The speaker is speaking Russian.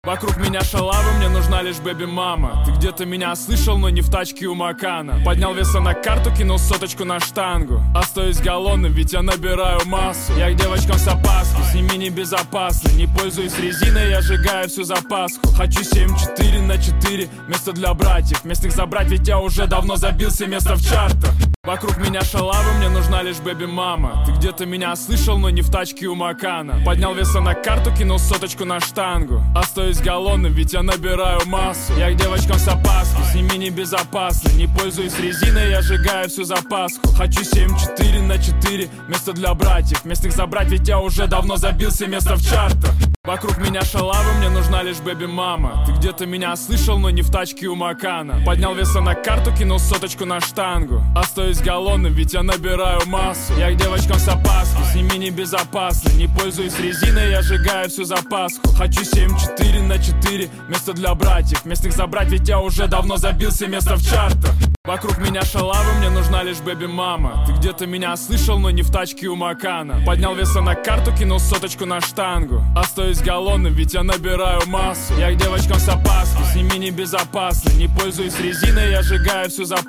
Вокруг меня шалавы, мне нужна лишь бэби-мама. Ты где-то меня слышал, но не в тачке у Макана. Поднял веса на карту, кинул соточку на штангу. Остаюсь голодным, ведь я набираю массу. Я к девочкам с опаской, с ними небезопасно. Не пользуюсь резиной, я сжигаю всю запаску. Хочу 7-4-4, место для братьев. Местных забрать, ведь я уже давно забился место в чартах. Вокруг меня шалавы, мне нужна лишь бэби-мама. Ты где-то меня слышал, но не в тачке у Макана. Поднял веса на карту, кинул соточку на штангу. Остаюсь голодным, ведь я набираю массу. Я к девочкам с опаской, с ними небезопасно. Не пользуюсь резиной, я сжигаю всю запаску. Хочу 7-4-4, место для братьев. Местных забрать, ведь я уже давно забился место в чартах. Вокруг меня шалавы, мне нужна лишь бэби-мама. Ты где-то меня слышал, но не в тачке у Макана. Поднял веса на карту, кинул соточку на штангу. Остаюсь голодным, ведь я набираю массу. Я к девочкам с опаской, с ними небезопасно. Не пользуюсь резиной, я сжигаю всю запаску. Хочу 7-4-4, место для братьев. Местных забрать, ведь я уже давно забился место в чартах. Вокруг меня шалавы, мне нужна лишь бэби-мама. Ты где-то меня слышал, но не в тачке у Макана. Поднял веса на карту, кинул соточку на штангу. Остаюсь голодным, ведь я набираю массу. Я к девочкам с опаской, с ними небезопасно. Не пользуюсь резиной, я сжигаю всю запаску.